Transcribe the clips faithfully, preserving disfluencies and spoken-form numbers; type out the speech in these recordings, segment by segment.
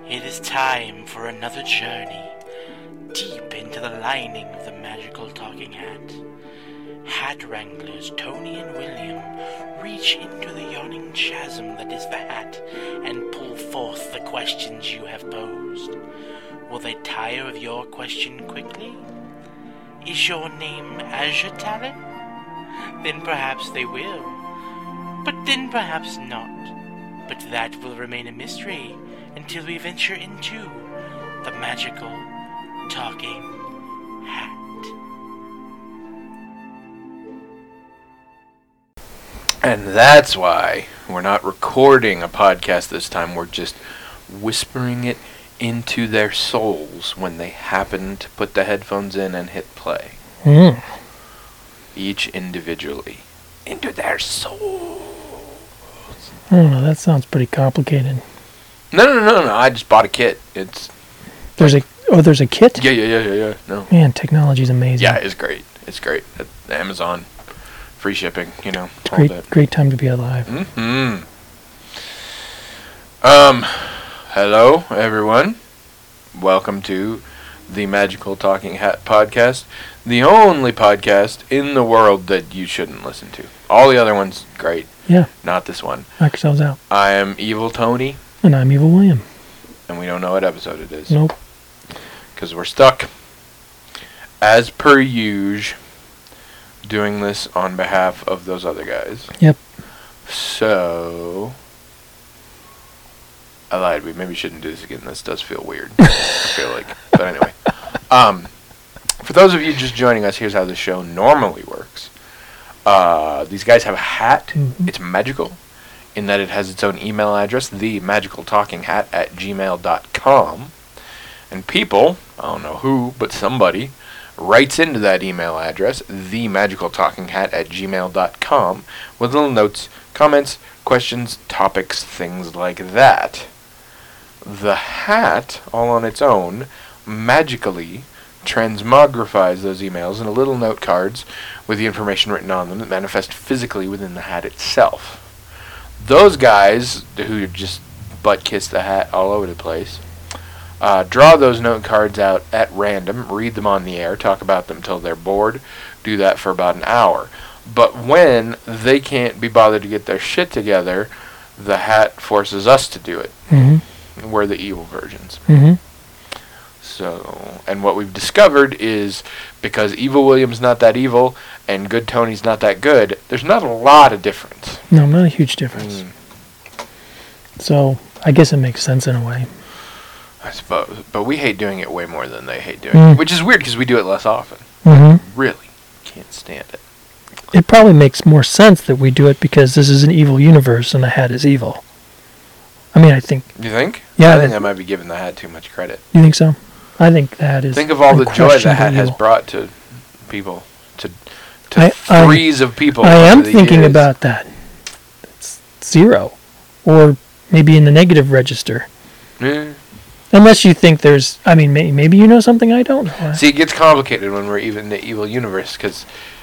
It is time for another journey deep into the lining of the magical talking hat. Hat wranglers Tony and William reach into the yawning chasm that is the hat and pull forth the questions you have posed. Will they tire of your question quickly? Is your name Azure Talon? Then perhaps they will. But then perhaps not. But that will remain a mystery until we venture into the magical talking hat. And that's why we're not recording a podcast this time. We're just whispering it into their souls when they happen to put the headphones in and hit play. Mm. Each individually. Into their souls. I don't know, that sounds pretty complicated. No, no, no, no. I just bought a kit. It's... There's a... Oh, there's a kit? Yeah, yeah, yeah, yeah, yeah. No. Man, technology's amazing. Yeah, it's great. It's great. At Amazon. Free shipping, you know. It's great, that. great time to be alive. Mm-hmm. Um, hello, everyone. Welcome to the Magical Talking Hat podcast. The only podcast in the world that you shouldn't listen to. All the other ones, great. Yeah. Not this one. Knock yourselves out. I am Evil Tony. And I'm Evil William. And we don't know what episode it is. Nope. Because we're stuck, as per usual, doing this on behalf of those other guys. Yep. So, I lied. We maybe shouldn't do this again. This does feel weird. I feel like. But anyway. Um, for those of you just joining us, here's how the show normally works. Uh, these guys have a hat. Mm-hmm. It's magical in that it has its own email address, the magical talking hat at gmail dot com. And people, I don't know who, but somebody, writes into that email address, the magical talking hat at gmail dot com, with little notes, comments, questions, topics, things like that. The hat, all on its own, magically transmogrifies those emails into little note cards with the information written on them that manifest physically within the hat itself. Those guys, who just butt-kiss the hat all over the place, Uh, draw those note cards out at random, read them on the air, talk about them till they're bored, do that for about an hour. But when they can't be bothered to get their shit together, the hat forces us to do it. Mm-hmm. We're the evil versions. Mm-hmm. So, and what we've discovered is, because Evil William's not that evil, and Good Tony's not that good, there's not a lot of difference. No, not a huge difference. Mm. So, I guess it makes sense in a way. I suppose. But we hate doing it way more than they hate doing Mm. it. Which is weird because we do it less often. Mm-hmm. Really. Can't stand it. It probably makes more sense that we do it because this is an evil universe and the hat is evil. I mean, I think... You think? Yeah. I think I might be giving the hat too much credit. You think so? I think the hat is Think of all the joy the hat has evil. brought to people. To to I- I- threes of people. I am over the thinking years. about that. It's zero. Or maybe in the negative register. Yeah. Unless you think there's... I mean, may, maybe you know something I don't know. See, it gets complicated when we're even in the evil universe, because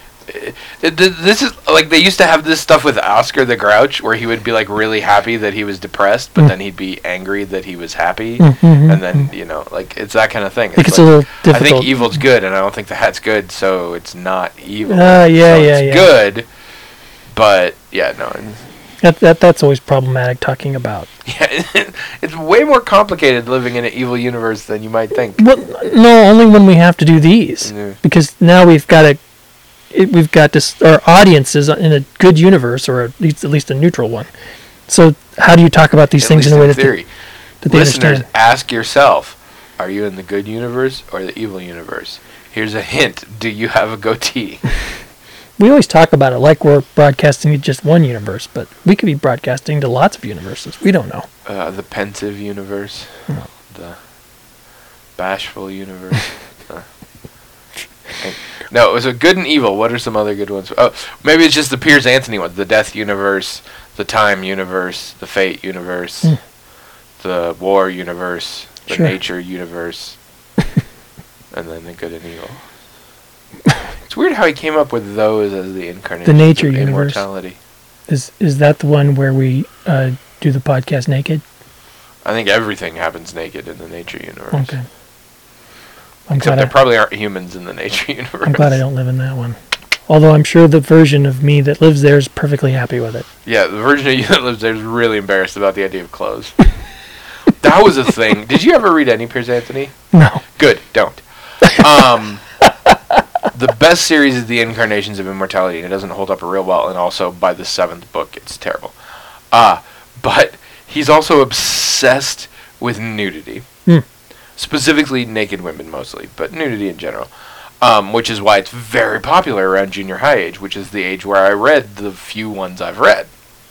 this is like they used to have this stuff with Oscar the Grouch, where he would be like really happy that he was depressed, but Mm. then he'd be angry that he was happy, Mm-hmm, and then you know, like it's that kind of thing. I think it's like, a little I difficult. think evil's good, and I don't think the hat's good, so it's not evil. Uh, yeah, so yeah, it's yeah. good, but yeah, no. It's, That, that That's always problematic talking about. Yeah, it's way more complicated living in an evil universe than you might think. Well, no, only when we have to do these. Yeah. Because now we've got a, it, we've got this, our audience is in a good universe, or at least, at least a neutral one. So how do you talk about these At things least in a way in that theory. they, that they Listeners, understand? ask yourself, are you in the good universe or the evil universe? Here's a hint. Do you have a goatee? We always talk about it like we're broadcasting to just one universe, but we could be broadcasting to lots of universes. We don't know. Uh, the pensive universe. No. The bashful universe. uh. and, no, it was a good and evil. What are some other good ones? Oh, maybe it's just the Piers Anthony ones. The death universe, the time universe, the fate universe, Mm. the war universe, the Sure. nature universe, and then the good and evil. It's weird how he came up with those as the incarnation The nature of universe. immortality. Is is that the one where we uh, do the podcast naked? I think everything happens naked in the nature universe. Okay. I'm Except glad there I, probably aren't humans in the nature universe. I'm glad I don't live in that one. Although I'm sure the version of me that lives there is perfectly happy with it. Yeah, the version of you that lives there is really embarrassed about the idea of clothes. That was a thing. Did you ever read any Piers Anthony? No. Good, don't. Um, the best series is The Incarnations of Immortality, and it doesn't hold up real well, and also by the seventh book, it's terrible. Uh, but he's also obsessed with nudity. Hmm. Specifically naked women mostly, but nudity in general. Um, which is why it's very popular around junior high age, which is the age where I read the few ones I've read.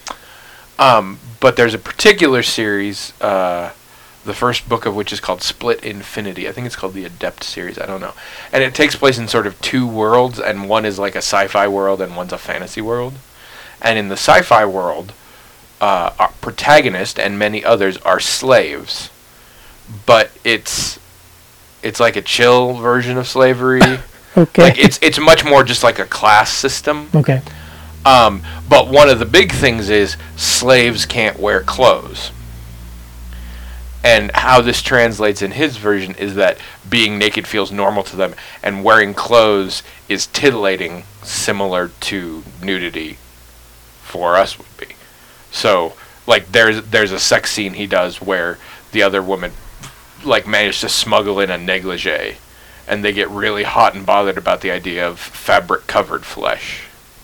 Um, but there's a particular series, uh, the first book of which is called Split Infinity. I think it's called the Adept series, I don't know. And it takes place in sort of two worlds, and one is like a sci-fi world and one's a fantasy world. And in the sci-fi world, uh, our protagonist and many others are slaves. But it's it's like a chill version of slavery. Okay. Like it's it's much more just like a class system. Okay. Um, but one of the big things is slaves can't wear clothes. And how this translates in his version is that being naked feels normal to them, and wearing clothes is titillating, similar to nudity for us would be. So, like, there's there's a sex scene he does where the other woman, like, managed to smuggle in a negligee, and they get really hot and bothered about the idea of fabric-covered flesh.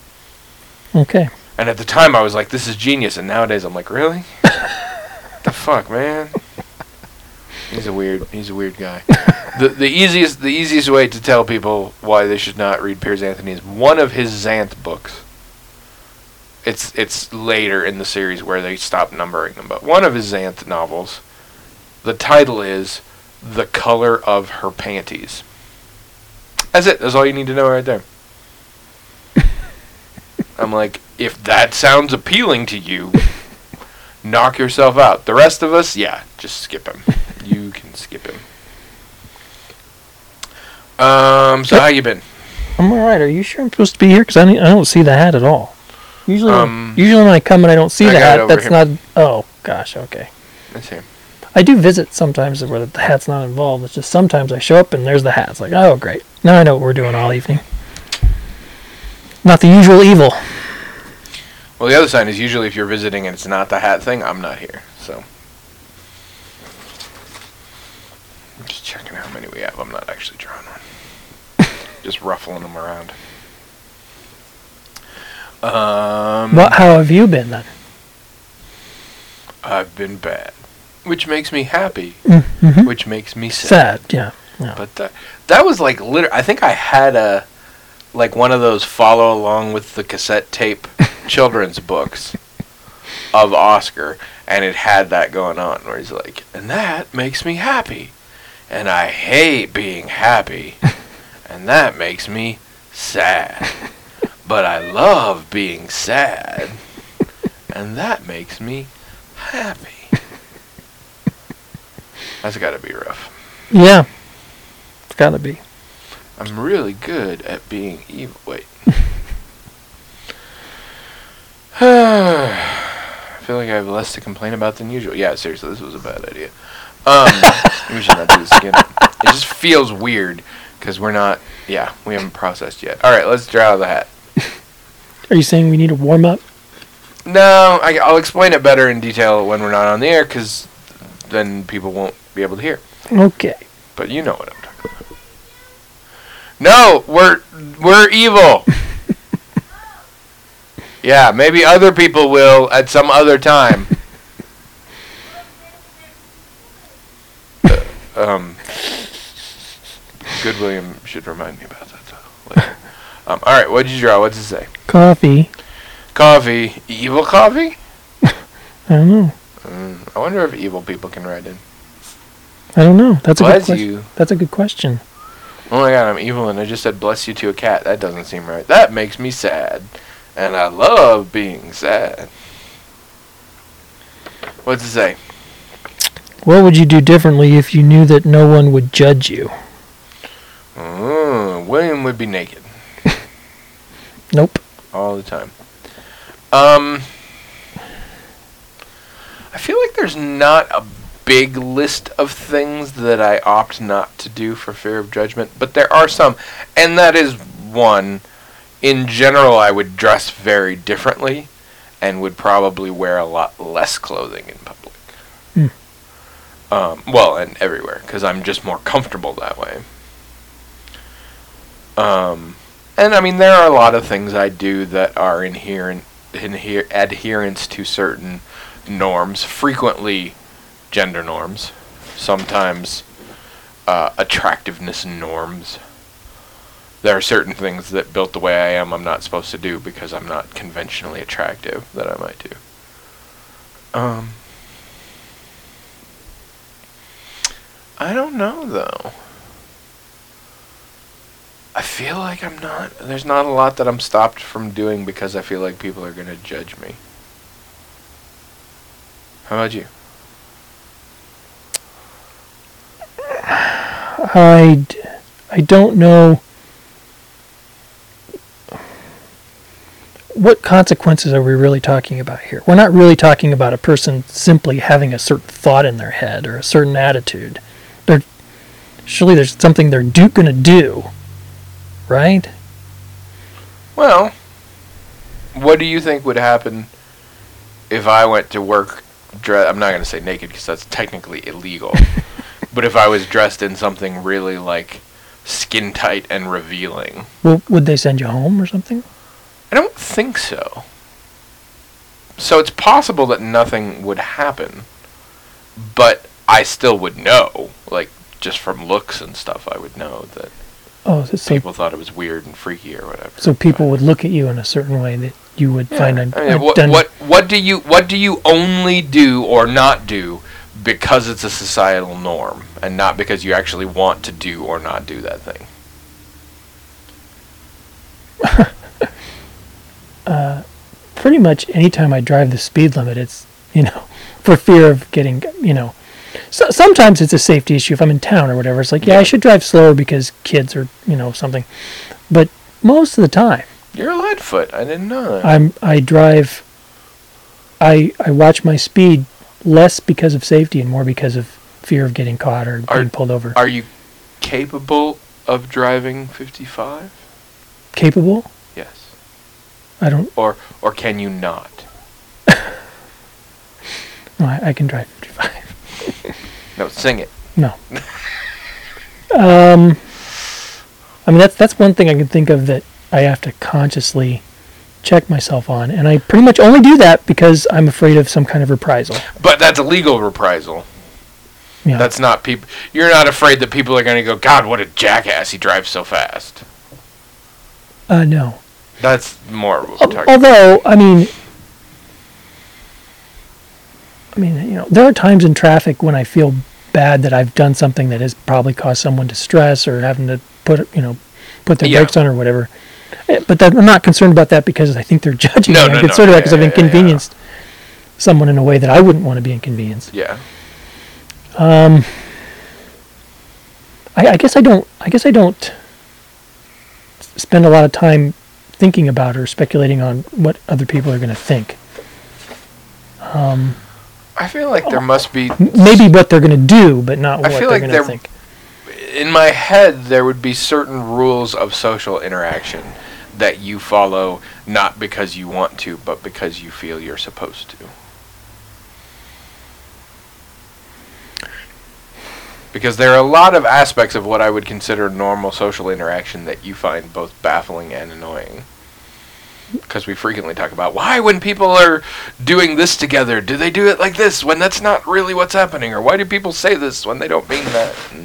Okay. And at the time, I was like, this is genius, and nowadays I'm like, really? The fuck, man? He's a weird, he's a weird guy. the the easiest the easiest way to tell people why they should not read Piers Anthony is one of his Xanth books. It's it's later in the series where they stop numbering them, but one of his Xanth novels, the title is The Color of Her Panties. That's it. That's all you need to know right there. I'm like, if that sounds appealing to you, knock yourself out. The rest of us, yeah, just skip him. You can skip him. Um, so how you been? I'm alright. Are you sure I'm supposed to be here? Because I, don't- I don't see the hat at all. Usually, Um, usually when I come and I don't see I the got it hat, over that's here. not... Oh, gosh, okay. Let's see. I do visit sometimes where the hat's not involved. It's just sometimes I show up and there's the hat. It's like, oh, great. Now I know what we're doing all evening. Not the usual evil. Well, the other sign is usually if you're visiting and it's not the hat thing, I'm not here. So, I'm just checking how many we have. I'm not actually drawing one. Just ruffling them around. Um, What? How have you been then? I've been bad, which makes me happy, Mm-hmm. which makes me sad. Sad, yeah. yeah. But that, that was like literally. I think I had a like one of those follow along with the cassette tape children's books of Oscar, and it had that going on where he's like, and that makes me happy, and I hate being happy, and that makes me sad, but I love being sad, and that makes me happy. That's gotta be rough. Yeah. It's gotta be. I'm really good at being evil. Wait. I feel like I have less to complain about than usual. Yeah, seriously, this was a bad idea. Um, we should not do this again. It just feels weird because we're not. Yeah, we haven't processed yet. All right, let's draw the hat. Are you saying we need a warm up? No, I, I'll explain it better in detail when we're not on the air because then people won't be able to hear. Okay. But you know what I'm talking about. No, we're we're evil. Yeah, maybe other people will at some other time. uh, um, Good William should remind me about that though. Later. Um, all right, what did you draw? What's it say? Coffee. Coffee. Evil coffee? I don't know. Mm, I wonder if evil people can write in. I don't know. That's a Bless good question. you. That's a good question. Oh my god, I'm evil and I just said bless you to a cat. That doesn't seem right. That makes me sad. And I love being sad. What's it say? What would you do differently if you knew that no one would judge you? Oh, William would be naked. Nope. All the time. Um, I feel like there's not a big list of things that I opt not to do for fear of judgment, but there are some, and that is one. In general, I would dress very differently and would probably wear a lot less clothing in public. Mm. Um, well, and everywhere, because I'm just more comfortable that way. Um, and, I mean, there are a lot of things I do that are inherent, inher- adherence to certain norms, frequently gender norms, sometimes uh, attractiveness norms. There are certain things that, built the way I am, I'm not supposed to do because I'm not conventionally attractive that I might do. Um, I don't know, though. I feel like I'm not, there's not a lot that I'm stopped from doing because I feel like people are going to judge me. How about you? I, d- I don't know. What consequences are we really talking about here? We're not really talking about a person simply having a certain thought in their head or a certain attitude. They're, surely there's something they're do, going to do, right? Well, what do you think would happen if I went to work dressed? I'm not going to say naked because that's technically illegal. But if I was dressed in something really like skin tight and revealing. Well, would they send you home or something? I don't think so. So it's possible that nothing would happen, but I still would know, like, just from looks and stuff, I would know that oh, so people thought it was weird and freaky or whatever. So people would look at you in a certain way that you would yeah. find un- I mean, what, done- what what do you what do you only do or not do because it's a societal norm, and not because you actually want to do or not do that thing? Uh, pretty much anytime I drive the speed limit, it's, you know, for fear of getting, you know, so, sometimes it's a safety issue if I'm in town or whatever. It's like, yeah, I should drive slower because kids or, you know, something. But most of the time, You're a Leadfoot. I didn't know that. I'm, I drive, I, I watch my speed less because of safety and more because of fear of getting caught or Are- being pulled over. Are you capable of driving fifty-five? Capable? Yes. I don't, Or or can you not? no, I, I can drive fifty-five. No, sing it. No. um, I mean, that's that's one thing I can think of that I have to consciously check myself on, and I pretty much only do that because I'm afraid of some kind of reprisal. But that's a legal reprisal. Yeah. That's not people. You're not afraid that people are going to go, God, what a jackass! He drives so fast. uh, no. That's more what we're Al- talking. Although, I mean, I mean, you know, there are times in traffic when I feel bad that I've done something that has probably caused someone distress or having to put, you know, put their Yeah. brakes on or whatever. Eh, But that, I'm not concerned about that because I think they're judging No, me. no, I'm no, concerned about yeah, because I've yeah, yeah, inconvenienced someone in a way that I wouldn't want to be inconvenienced. Yeah. Um, I, I guess I don't. I guess I don't s- spend a lot of time thinking about or speculating on what other people are going to think. Um, I feel like there must be. m- maybe what they're going to do, but not I what feel they're like going there- to think. In my head, there would be certain rules of social interaction that you follow, not because you want to, but because you feel you're supposed to. Because there are a lot of aspects of what I would consider normal social interaction that you find both baffling and annoying. Because we frequently talk about, why when people are doing this together, do they do it like this when that's not really what's happening? Or why do people say this when they don't mean that? And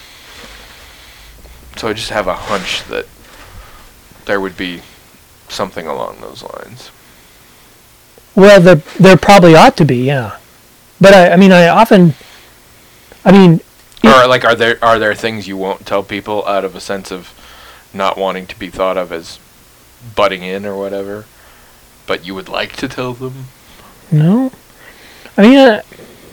so I just have a hunch that there would be something along those lines. Well, there there probably ought to be, yeah. But I, I mean, I often, I mean, Or like, are there are there things you won't tell people out of a sense of not wanting to be thought of as butting in or whatever, but you would like to tell them? no. I mean, uh,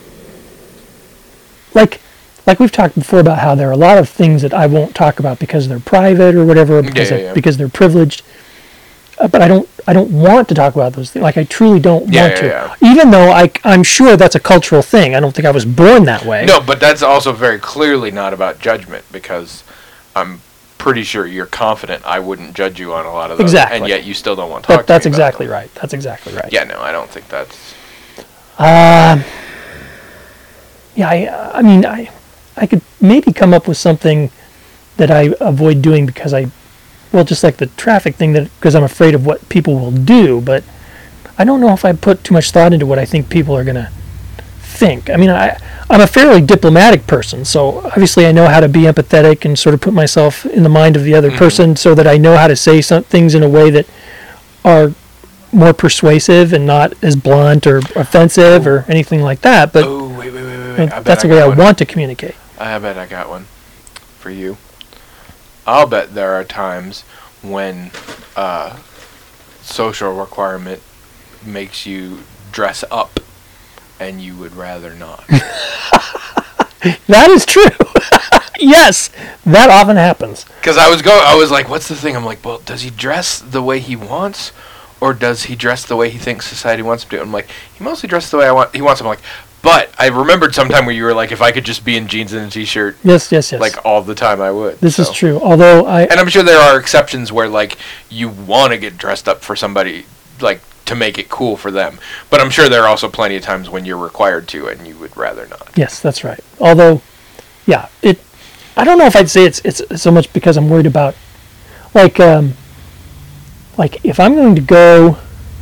like, like we've talked before about how there are a lot of things that I won't talk about because they're private or whatever, because yeah, of- yeah. because they're privileged. uh, but I don't I don't want to talk about those things. Like I truly don't Yeah, want yeah, to. yeah. Even though I I'm sure that's a cultural thing. I don't think I was born that way. No, but that's also very clearly not about judgment, because I'm pretty sure you're confident I wouldn't judge you on a lot of those, Exactly. and yet you still don't want to talk That, to that's me about exactly them. right. That's exactly right. Yeah, no, I don't think that's... Um. Yeah, I I mean I I could maybe come up with something that I avoid doing because I, well, just like the traffic thing, that because I'm afraid of what people will do, but I don't know if I put too much thought into what I think people are gonna think. I mean, I I'm a fairly diplomatic person, so obviously I know how to be empathetic and sort of put myself in the mind of the other Mhm. person, so that I know how to say some things in a way that are more persuasive and not as blunt or offensive or anything like that. But oh, wait, wait, wait, wait, uh, wait. I bet that's I the way got I one. want to communicate. I bet I got one for you. I'll bet there are times when uh, social requirement makes you dress up and you would rather not. That is true. Yes, that often happens. Because I was go, I was like, what's the thing? I'm like, well, does he dress the way he wants, or does he dress the way he thinks society wants him to? I'm like, he mostly dresses the way I want. He wants him. I'm like, but I remembered sometime where you were like, if I could just be in jeans and a t-shirt, Yes, yes, yes. like all the time, I would. this is so. true. Although I, And I'm sure there are exceptions where like you want to get dressed up for somebody, like to make it cool for them. But I'm sure there are also plenty of times when you're required to and you would rather not. yes, that's right. Although, yeah, it. I don't know if I'd say it's it's so much because I'm worried about, like, um, like if I'm going to go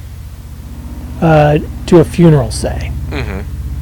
uh, to a funeral, say, Mm-hmm.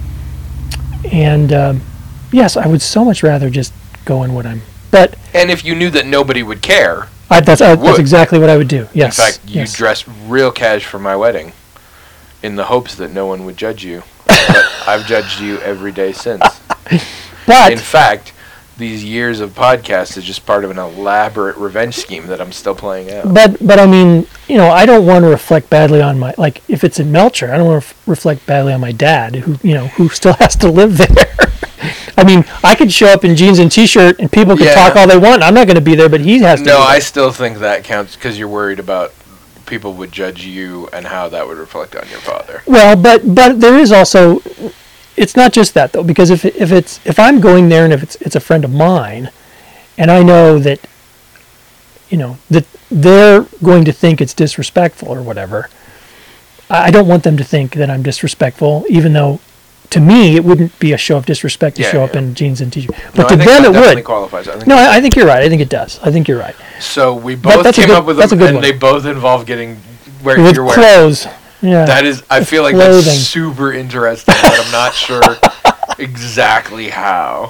and um, yes, I would so much rather just go in what I'm. But And if you knew that nobody would care, I, that's I, that's would. exactly what I would do. Yes. in fact, you yes. dressed real cash for my wedding in the hopes that no one would judge you. But I've judged you every day since. But In fact, these years of podcasts is just part of an elaborate revenge scheme that I'm still playing out. But but I mean, you know, I don't want to reflect badly on my, like, if it's in Melcher, I don't want to f- reflect badly on my dad, who you know who still has to live there. I mean, I could show up in jeans and t-shirt, and people could Yeah. talk all they want. I'm not going to be there, but he has to. No, be I there. still think that counts because you're worried about people would judge you and how that would reflect on your father. Well, but but there is also, it's not just that though, because if if it's if I'm going there and if it's it's a friend of mine, and I know that, you know, that they're going to think it's disrespectful or whatever, I I don't want them to think that I'm disrespectful, even though to me it wouldn't be a show of disrespect to Yeah, show up yeah. in jeans and t-shirt. No, But I to think them that it definitely would. qualifies. I think No, that- I, I think you're right. I think it does. I think you're right. So we That- both that's a came good- up with that's them, a good and one. they both involve getting wearing With you're wearing. clothes. Yeah. That is, I feel like Clothing. that's super interesting, but I'm not sure exactly how.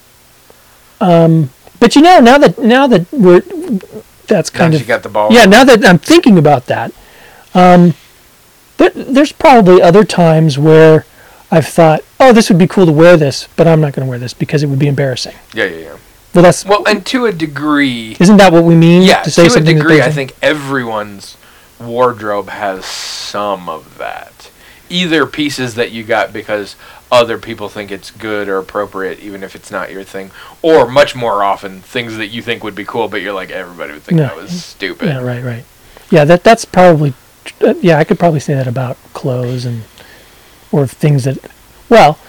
Um, but you know, now that now that we're that's Now kind that of you got the ball. yeah. Now that I'm thinking about that, um, there, there's probably other times where I've thought, oh, this would be cool to wear this, but I'm not going to wear this because it would be embarrassing. Yeah, yeah, yeah. Well, that's Well, and to a degree, isn't that what we mean? yeah, to say to a something that degree, I doesn't- think everyone's wardrobe has some of that. Either pieces that you got because other people think it's good or appropriate, even if it's not your thing, or much more often, things that you think would be cool, but you're like, everybody would think Yeah. that was stupid. Yeah, right, right. Yeah, that that's probably. Uh, yeah, I could probably say that about clothes and or things that. Well,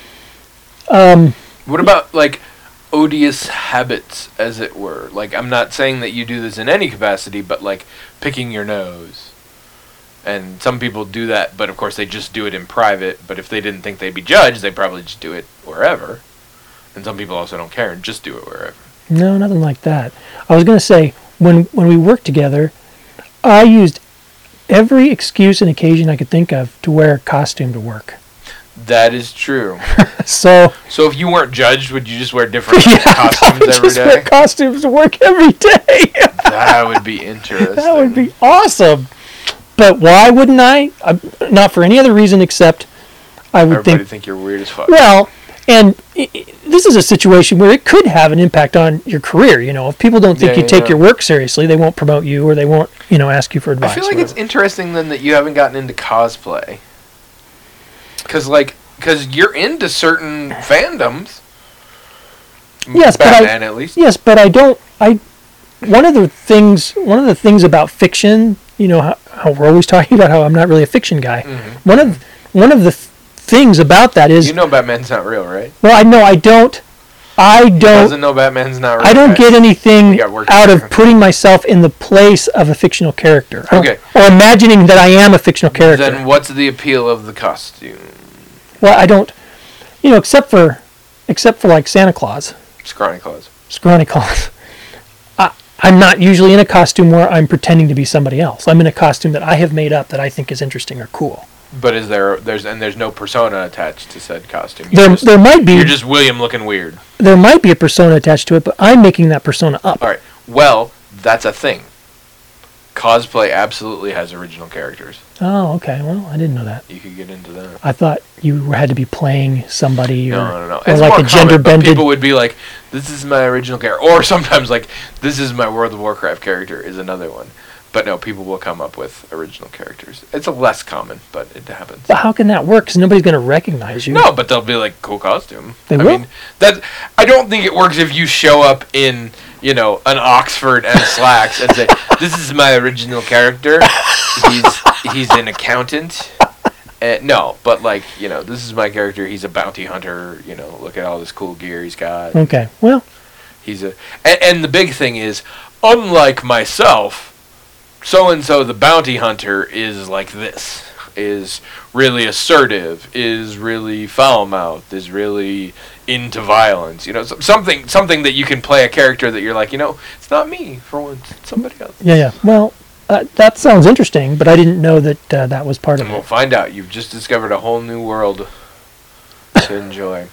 um, What about, like, odious habits, as it were? Like, I'm not saying that you do this in any capacity, but, like, picking your nose. And some people do that, but of course they just do it in private. But if they didn't think they'd be judged, they'd probably just do it wherever. And some people also don't care and just do it wherever. no, nothing like that. I was going to say when when we worked together, I used every excuse and occasion I could think of to wear a costume to work. That is true. So So if you weren't judged, would you just wear different yeah, I costumes would every just wear day? costumes to work every day. That would be interesting. That would be awesome. But why wouldn't I? I? Not for any other reason except I would Everybody think. think you're weird as fuck. Well, and i i this is a situation where it could have an impact on your career. You know, if people don't think Yeah, you yeah, take yeah. your work seriously, they won't promote you or they won't, you know, ask you for advice. I feel like or it's whatever. interesting then that you haven't gotten into cosplay. Because, like, because you're into certain fandoms. Yes, but I- Batman, at least. Yes, but I don't. I one of the things one of the things about fiction you know, how, how we're always talking about how I'm not really a fiction guy. Mm-hmm. One of one of the th- things about that is, You know Batman's not real, right? well, I know I don't, I He don't, doesn't know Batman's not real. I don't right? get anything You got work out to of do. putting myself in the place of a fictional character. I don't- Okay. Or imagining that I am a fictional character. Then what's the appeal of the costume? Well, I don't, you know, except for, except for like Santa Claus, Scrawny Claus. Scrawny Claus. I, I'm not usually in a costume where I'm pretending to be somebody else. I'm in a costume that I have made up that I think is interesting or cool. But is there there's and there's no persona attached to said costume? You're There, just, there might be, you're just William looking weird. there might be a persona attached to it, but I'm making that persona up. All right. Well, that's a thing. Cosplay absolutely has original characters. Oh, okay. Well, I didn't know that. You could get into that. I thought you had to be playing somebody or, No, no, no. or It's like more a gender common, but bended. people would be like, "This is my original character," or sometimes like, "This is my World of Warcraft character" is another one. But no, people will come up with original characters. It's a less common, but it happens. But how can that work? Because nobody's going to recognize you. No, but they'll be like, cool costume. They I will? mean, that I don't think it works if you show up in, you know, an Oxford and slacks and say, "This is my original character. He's he's an accountant." Uh, no, but like, you know, this is my character. He's a bounty hunter. You know, look at all this cool gear he's got. Okay. Well, He's a and, and the big thing is, unlike myself, so and so the bounty hunter is like this. Is really assertive, is really foul-mouthed, is really into violence. You know, so, something something that you can play a character that you're like, you know, it's not me for once, it's somebody else. yeah, yeah. Well, uh, that sounds interesting, but I didn't know that uh, that was part of And we'll it. find out. You've just discovered a whole new world to enjoy.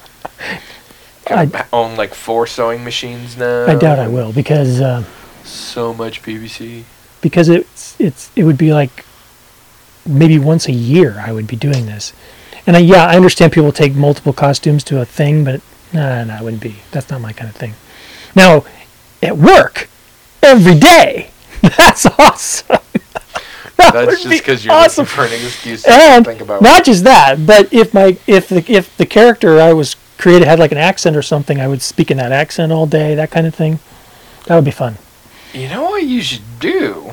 I, I own like four sewing machines now. I doubt I will because uh, So much P V C. because it's it's it would be like maybe once a year I would be doing this, and I, yeah, I understand people take multiple costumes to a thing, but nah, nah, it wouldn't be. That's not my kind of thing. Now, at work, every day, that's awesome. That would That's just be because you're awesome. looking for an excuse to And think about. not just that, but if my if the if the character I was created had like an accent or something, I would speak in that accent all day, that kind of thing. That would be fun. You know what you should do?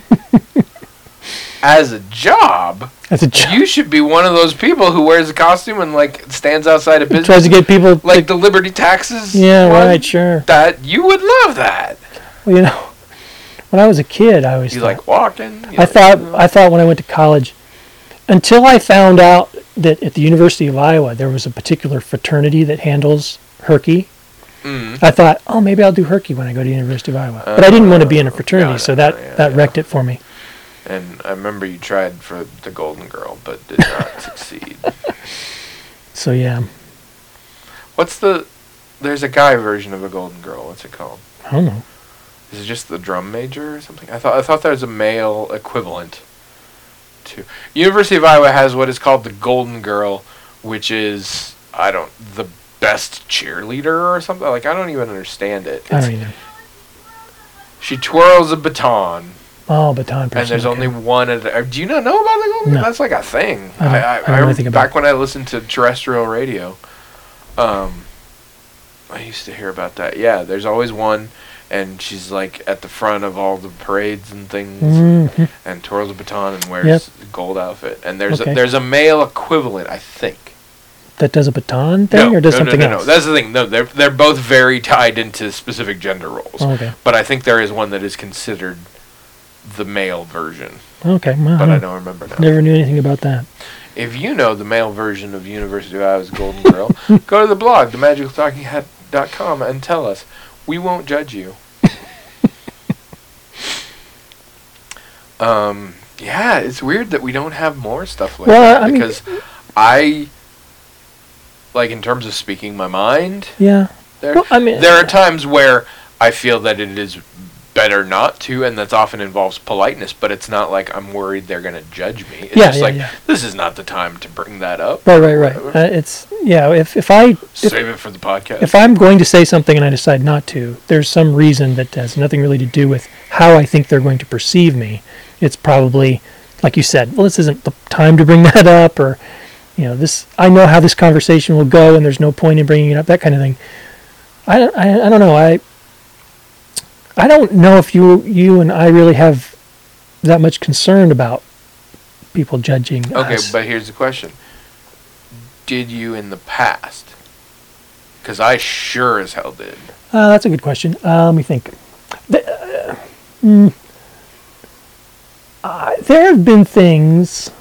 As a job, That's a job. you should be one of those people who wears a costume and like stands outside a business. Tries to get people like to, the Liberty Taxes. yeah, one. right, sure. That you would love that. Well, you know, when I was a kid, I always You thought, like walking. you I like- thought I thought when I went to college, until I found out that at the University of Iowa there was a particular fraternity that handles Herky. Mm. I thought, oh, maybe I'll do Herky when I go to the University of Iowa. But I didn't want to be in a fraternity, got so it. that, Yeah, that yeah. wrecked it for me. And I remember you tried for the Golden Girl, but did not succeed. So yeah, What's the? There's a guy version of a Golden Girl. What's it called? I don't know. Is it just the drum major or something? I thought I thought there was a male equivalent to University of Iowa has what is called the Golden Girl, which is I don't the best cheerleader or something. Like I don't even understand it. I It's- don't even. she twirls a baton, Oh, baton person. and there's okay. only one. At a, do you not know about the Golden No. Girl? That's like a thing. I don't- I don't know I, anything about back when I listened to terrestrial radio, um, I used to hear about that. Yeah, there's always one. And she's like at the front of all the parades and things, Mhm. and twirls a baton and wears Yep. a gold outfit. And there's Okay. a, there's a male equivalent, I think. That does a baton thing no, or does no, something no, no, else? No, that's the thing. No, they're they're both very tied into specific gender roles. Oh, okay. But I think there is one that is considered the male version. Okay. Well, But I huh. don't remember now. Never knew anything about that. If you know the male version of University of Iowa's Golden Girl, go to the blog, the magical talking hat dot com, and tell us. We won't judge you. Um, yeah, it's weird that we don't have more stuff like Well, that I mean- because I, like in terms of speaking my mind, Yeah. there Well, I mean, there are times where I feel that it is better not to, and that often involves politeness. But it's not like I'm worried they're gonna judge me. It's Yeah, just yeah, like yeah. this is not the time to bring that up. Right, right, right. Whatever. Uh, it's yeah. If if I if, Save it for the podcast. if I'm going to say something and I decide not to, there's some reason that has nothing really to do with how I think they're going to perceive me. It's probably, like you said, well, this isn't the time to bring that up, or you know, this. I know how this conversation will go, and there's no point in bringing it up. That kind of thing. I don't. I, I don't know. I. I don't know if you you and I really have that much concerned about people judging Okay, us. but here's the question. Did you in the past? Because I sure as hell did. Uh, that's a good question. Uh, let me think. The, uh, mm, uh, there have been things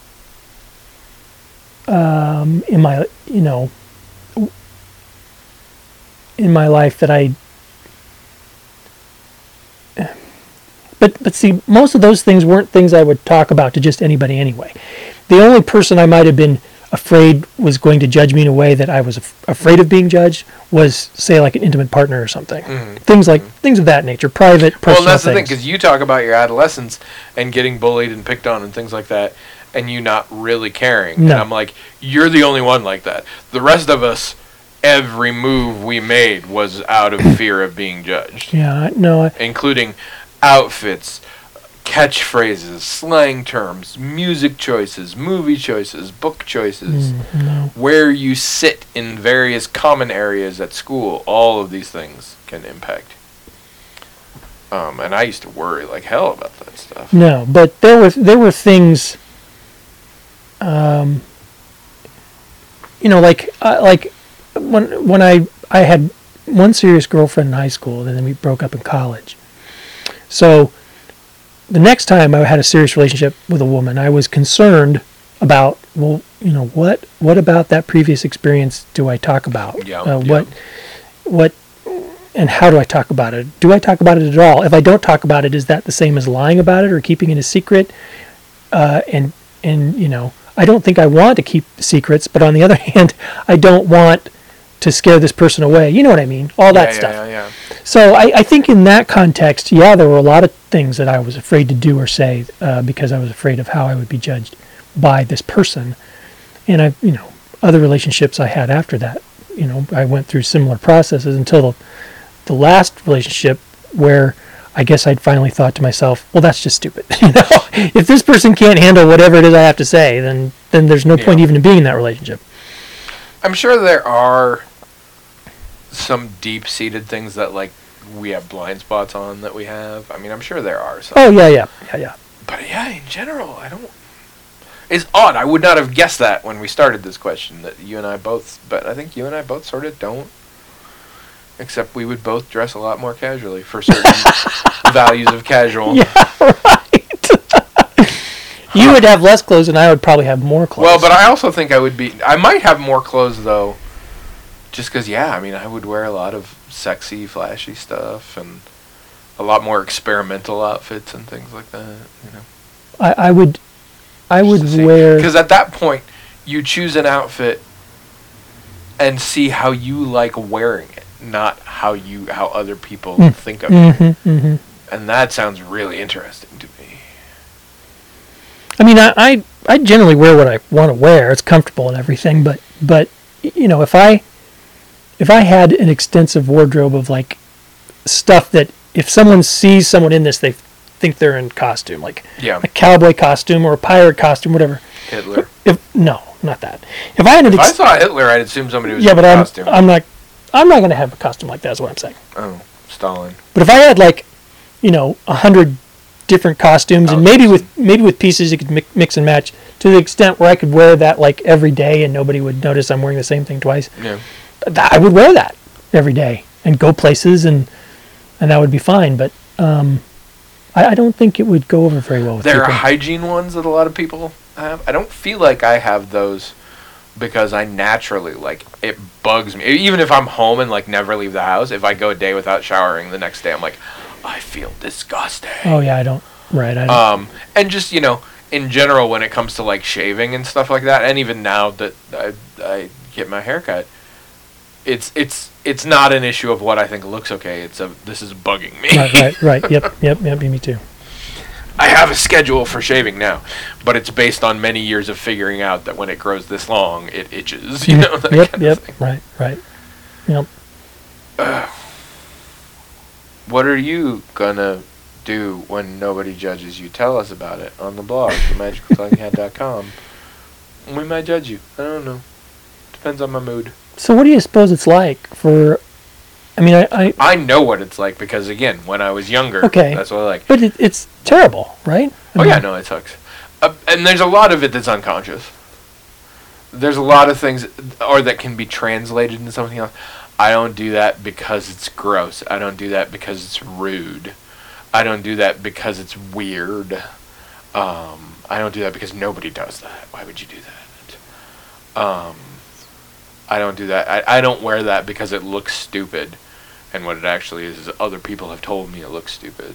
um, in my, you know, in my life that I. But but see, most of those things weren't things I would talk about to just anybody anyway. The only person I might have been afraid was going to judge me in a way that I was af- afraid of being judged was, say, like an intimate partner or something. Mm-hmm. Things like things of that nature, private, personal Well, and that's the thing, things. because you talk about your adolescence and getting bullied and picked on and things like that, and you not really caring. No. And I'm like, you're the only one like that. The rest of us, every move we made was out of fear of being judged, Yeah, I- no, I, including outfits, catchphrases, slang terms, music choices, movie choices, book choices, mm, no. where you sit in various common areas at school. All of these things can impact. Um, and I used to worry like hell about that stuff. No, but there were there were things, um, you know, like uh, like when when I I had one serious girlfriend in high school, and then we broke up in college. So the next time I had a serious relationship with a woman, I was concerned about, well, you know, what what about that previous experience do I talk about? Yeah, Uh, yeah. What what and how do I talk about it? Do I talk about it at all? If I don't talk about it, is that the same as lying about it or keeping it a secret? Uh, and and you know, I don't think I want to keep secrets, but on the other hand, I don't want to scare this person away. You know what I mean? All that yeah, stuff. Yeah, yeah, So I, I think in that context, yeah, there were a lot of things that I was afraid to do or say uh, because I was afraid of how I would be judged by this person. And I, you know, other relationships I had after that, you know, I went through similar processes until the, the last relationship where I guess I'd finally thought to myself, well, that's just stupid. You know, if this person can't handle whatever it is I have to say, then then there's no point Yeah. even in being in that relationship. I'm sure there are some deep-seated things that like we have blind spots on that we have. I mean, I'm sure there are some. Oh yeah, yeah, yeah, yeah. But yeah, in general, I don't. It's odd. I would not have guessed that when we started this question that you and I both. But I think you and I both sort of don't. Except we would both dress a lot more casually for certain values of casual. Yeah, right. You would have less clothes, and I would probably have more clothes. Well, but I also think I would be. I might have more clothes though. Just because, yeah, I mean, I would wear a lot of sexy, flashy stuff and a lot more experimental outfits and things like that. You know. I, I would, I would wear. Because at that point, you choose an outfit and see how you like wearing it, not how you how other people Mm. think of you. Mm-hmm, mm-hmm. And that sounds really interesting to me. I mean, I, I, I generally wear what I want to wear. It's comfortable and everything, but, but, y- you know, if I, if I had an extensive wardrobe of like stuff that if someone sees someone in this, they think they're in costume, like Yeah, a cowboy costume or a pirate costume, whatever. Hitler. If no, not that. If I had an If I ex- saw Hitler, I'd assume somebody was yeah, in but a I'm, costume. I'm not, I'm not going to have a costume like that. Is what I'm saying. oh, Stalin. But if I had like, you know, a hundred different costumes, and maybe with maybe with pieces you could mi- mix and match to the extent where I could wear that like every day and nobody would notice I'm wearing the same thing twice. Yeah. Th- I would wear that every day and go places, and and that would be fine. But um, I, I don't think it would go over very well with There are people. hygiene ones that a lot of people have. I don't feel like I have those because I naturally, like, it bugs me. Even if I'm home and, like, never leave the house, if I go a day without showering, the next day I'm like, I feel disgusting. Oh yeah, I don't. Right. I don't. Um, and just, you know, in general, when it comes to, like, shaving and stuff like that, and even now that I, I get my hair cut, it's, it's, it's not an issue of what I think looks okay. It's a, this is bugging me. right. Right. Right. Yep. Yep. Yep. Me too. I have a schedule for shaving now, but it's based on many years of figuring out that when it grows this long, it itches. You know, that yep. kind Yep. of thing. Right. Right. Yep. What are you gonna do when nobody judges you? Tell us about it on the blog, the magical talking hat dot com. We might judge you. I don't know. Depends on my mood. So what do you suppose it's like for I mean, I, I I know what it's like because, again, when I was younger, Okay. that's what I like. but it, it's terrible, right? I Oh, mean, yeah, no, it sucks. Uh, and there's a lot of it that's unconscious. There's a lot of things, or that can be translated into something else. I don't do that because it's gross. I don't do that because it's rude. I don't do that because it's weird. Um, I don't do that because nobody does that. Why would you do that? Um, I don't do that. I, I don't wear that because it looks stupid. And what it actually is is other people have told me it looks stupid.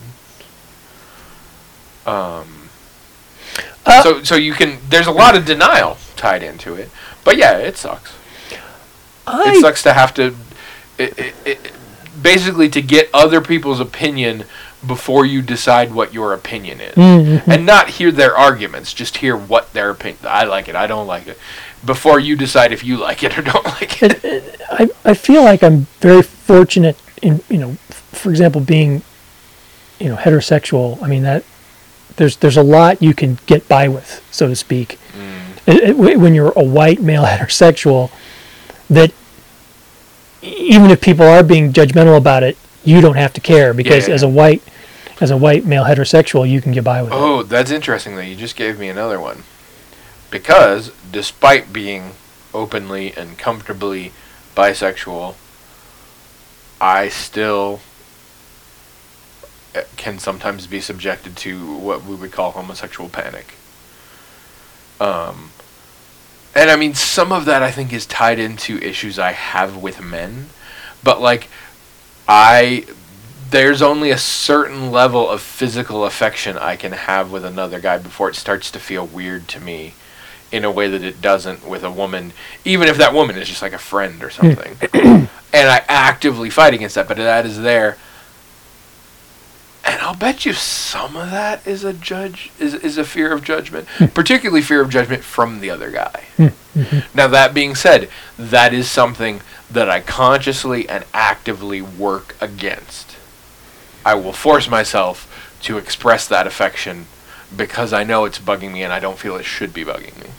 Um, Uh, so so you can. There's a lot of denial tied into it. But yeah, it sucks. I, It sucks to have to, it, it, it, basically to get other people's opinion before you decide what your opinion is. Mm-hmm. And not hear their arguments, just hear what their opinion, I like it, I don't like it, before you decide if you like it or don't like it. it, it, I, I feel like I'm very fortunate in, you know, f- for example, being, you know, heterosexual. I mean, that there's there's a lot you can get by with, so to speak. Mm. It, it, when you're a white male heterosexual, that even if people are being judgmental about it, you don't have to care because Yeah. as a white as a white male heterosexual, you can get by with it. Oh, that's interesting that you just gave me another one. Because despite being openly and comfortably bisexual, I still uh, can sometimes be subjected to what we would call homosexual panic. Um, and I mean, some of that I think is tied into issues I have with men, but like, I, there's only a certain level of physical affection I can have with another guy before it starts to feel weird to me in a way that it doesn't with a woman, even if that woman is just like a friend or something. And I actively fight against that, but that is there. And I'll bet you some of that is a judge is is a fear of judgment, particularly fear of judgment from the other guy. Now that being said, that is something that I consciously and actively work against. I will force myself to express that affection because I know it's bugging me and I don't feel it should be bugging me.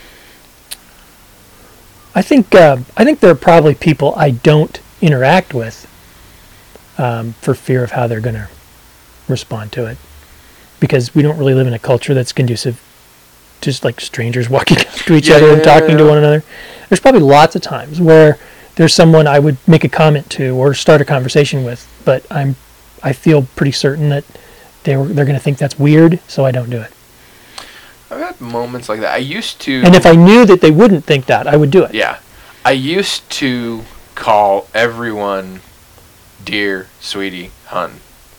I think uh, I think there are probably people I don't interact with um, for fear of how they're going to respond to it, because we don't really live in a culture that's conducive to just like strangers walking up to each Yeah, other yeah, and yeah, talking to yeah. one another. There's probably lots of times where there's someone I would make a comment to or start a conversation with, but I'm I feel pretty certain that they were they're going to think that's weird, so I don't do it. I've had moments like that. I used to... And if I knew that they wouldn't think that, I would do it. Yeah. I used to call everyone dear, sweetie, hun.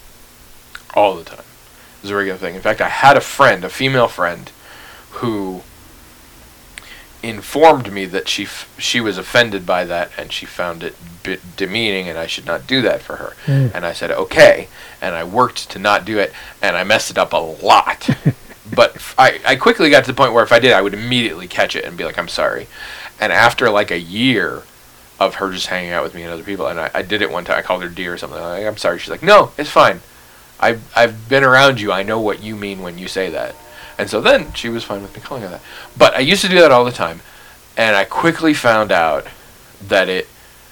All the time. It was a regular thing. In fact, I had a friend, a female friend, who informed me that she f- she was offended by that and she found it bit demeaning and I should not do that for her. Mm. And I said, okay. And I worked to not do it and I messed it up a lot. But f- I, I quickly got to the point where if I did, I would immediately catch it and be like, I'm sorry. And after like a year of her just hanging out with me and other people, and I, I did it one time, I called her dear or something, I'm like, I'm sorry. She's like, no, it's fine. I've, I've been around you. I know what you mean when you say that. And so then she was fine with me calling her that. But I used to do that all the time. And I quickly found out that it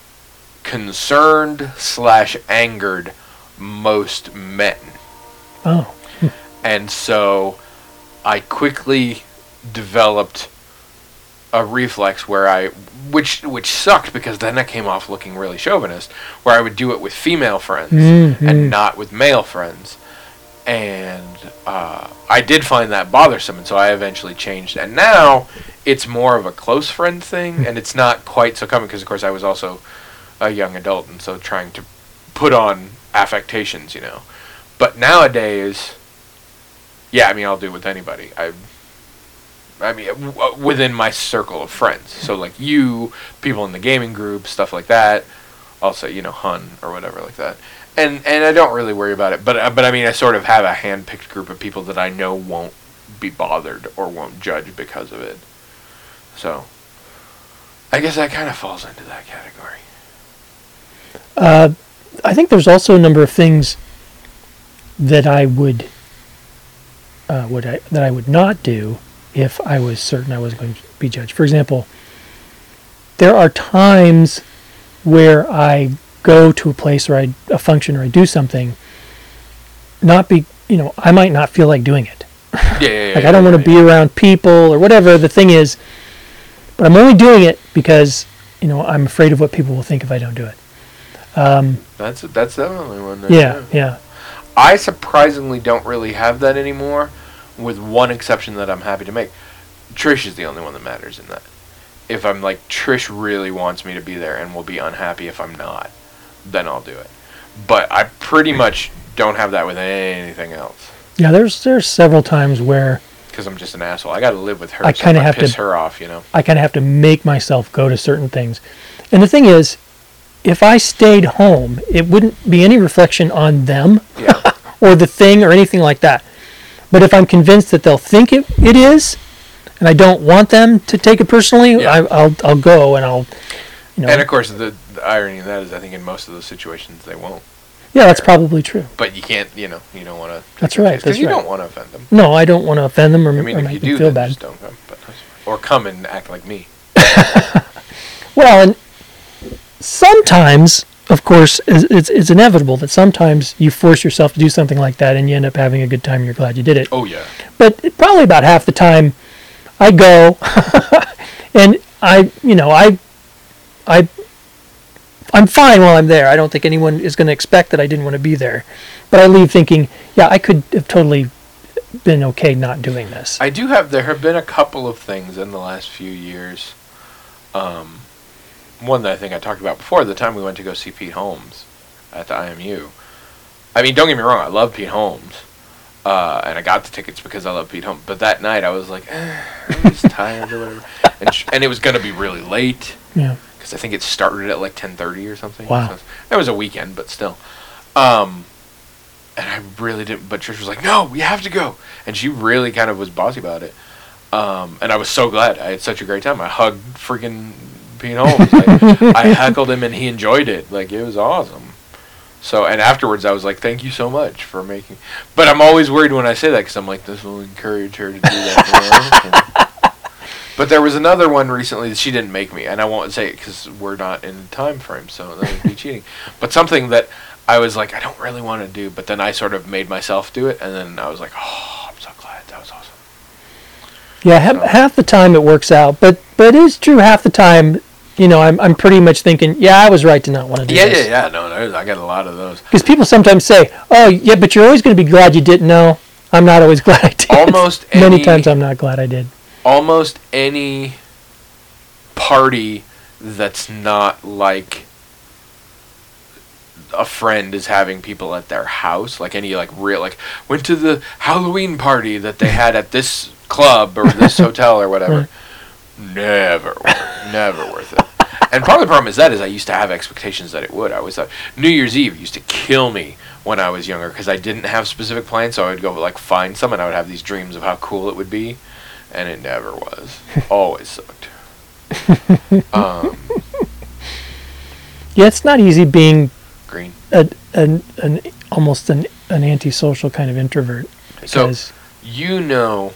concerned slash angered most men. Oh. And so I quickly developed a reflex where I, which which sucked because then I came off looking really chauvinist, where I would do it with female friends Mm-hmm. and not with male friends. And uh, I did find that bothersome, and so I eventually changed. And now it's more of a close friend thing, and it's not quite so common because, of course, I was also a young adult, and so trying to put on affectations, you know. But nowadays, yeah, I mean, I'll do it with anybody. I, I mean, w- within my circle of friends. So, like you, people in the gaming group, stuff like that. I'll say, you know, hun or whatever like that. And and I don't really worry about it. But, uh, but I mean, I sort of have a hand-picked group of people that I know won't be bothered or won't judge because of it. So, I guess that kind of falls into that category. Uh, I think there's also a number of things that I would uh, would I, that I would not do if I was certain I was going to be judged. For example, there are times where I go to a place or I a function or I do something, not be you know I might not feel like doing it. Yeah, yeah, yeah. Like I don't want to be around people or whatever the thing is, but I'm only doing it because you know I'm afraid of what people will think if I don't do it. Um, That's that's definitely one. There, yeah, yeah. I surprisingly don't really have that anymore, with one exception that I'm happy to make. Trish is the only one that matters in that. If I'm like, Trish really wants me to be there and will be unhappy if I'm not, then I'll do it. But I pretty much don't have that with anything else. Yeah, there's there's several times where Because I'm just an asshole. I got to live with her. I so kinda if have to- piss her off, you know. I kind of have to make myself go to certain things. And the thing is, if I stayed home, it wouldn't be any reflection on them Yeah. or the thing or anything like that. But if I'm convinced that they'll think it, it is, and I don't want them to take it personally, Yeah. I, I'll I'll go and I'll, you know. And of course, the, the irony of that is, I think in most of those situations they won't. Yeah, that's probably true. But you can't, you know, you don't want to. That's right, Because that's you right. don't want to offend them. No, I don't want to offend them or, I mean, or if make you them do, feel then bad. just don't come. But that's fine. Or come and act like me. Well, and sometimes, of course, it's, it's it's inevitable that sometimes you force yourself to do something like that and you end up having a good time and you're glad you did it. Oh yeah. But it- probably about half the time, I go, and I, you know, I, I, I'm fine while I'm there. I don't think anyone is going to expect that I didn't want to be there. But I leave thinking, yeah, I could have totally been okay not doing this. I do have. There have been a couple of things in the last few years. Um, one that I think I talked about before. The time we went to go see Pete Holmes at the I M U. I mean, don't get me wrong. I love Pete Holmes, uh, and I got the tickets because I love Pete Holmes. But that night I was like, eh, I'm just tired or whatever. And sh- and it was going to be really late. Yeah. Because I think it started at like ten thirty or something. Wow. So it was a weekend, but still. Um, and I really didn't. But Trish was like, "No, we have to go," and she really kind of was bossy about it. Um, and I was so glad. I had such a great time. I hugged freaking Pete Holmes. I, I heckled him, and he enjoyed it. Like, it was awesome. So, and afterwards, I was like, "Thank you so much for making." But I'm always worried when I say that because I'm like, "This will encourage her to do that." You know? But there was another one recently that she didn't make me, and I won't say it because we're not in the time frame, so that would be cheating. But something that I was like, I don't really want to do, but then I sort of made myself do it, and then I was like, oh, I'm so glad. That was awesome. Yeah, half, So- half the time it works out, but but it is true. Half the time, you know, I'm I'm pretty much thinking, yeah, I was right to not want to do Yeah, this. yeah, yeah. No, there's, I got a lot of those. Because people sometimes say, "Oh, yeah, but you're always going to be glad you didn't." No, I'm not always glad I did. Almost many any- times I'm not glad I did. Almost any party that's not like a friend is having people at their house, like any like real like went to the Halloween party that they had at this club or this hotel or whatever. Right. Never, worth, never worth it. And part of the problem is that is I used to have expectations that it would. I always thought New Year's Eve used to kill me when I was younger because I didn't have specific plans, so I would go like find some, and I would have these dreams of how cool it would be, and it never was. Always sucked. Um, Yeah, it's not easy being green. a, an, an almost an, an antisocial kind of introvert. So Because you know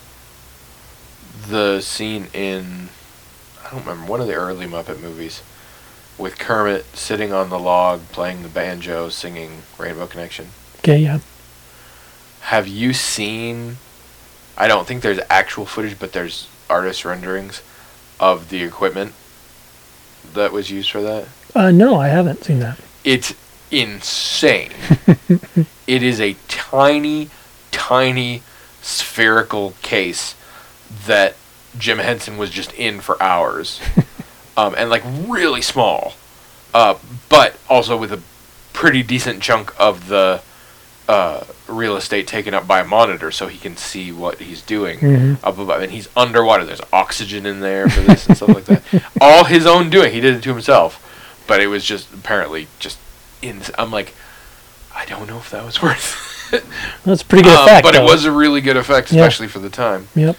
the scene in I don't remember one of the early Muppet movies with Kermit sitting on the log playing the banjo, singing Rainbow Connection. okay, yeah, Have you seen? I don't think there's actual footage, but there's artist renderings of the equipment that was used for that. uh, no, I haven't seen that. It's insane. It is a tiny, tiny spherical case that Jim Henson was just in for hours. um, and like really small. Uh, but also with a pretty decent chunk of the uh, real estate taken up by a monitor so he can see what he's doing Mhm. up above. And he's underwater. There's oxygen in there for this and stuff like that. All his own doing. He did it to himself. But it was just apparently just in. I'm like, I don't know if that was worth it. That's a pretty good Um, effect. but it though. was a really good effect, Yeah. especially for the time. Yep.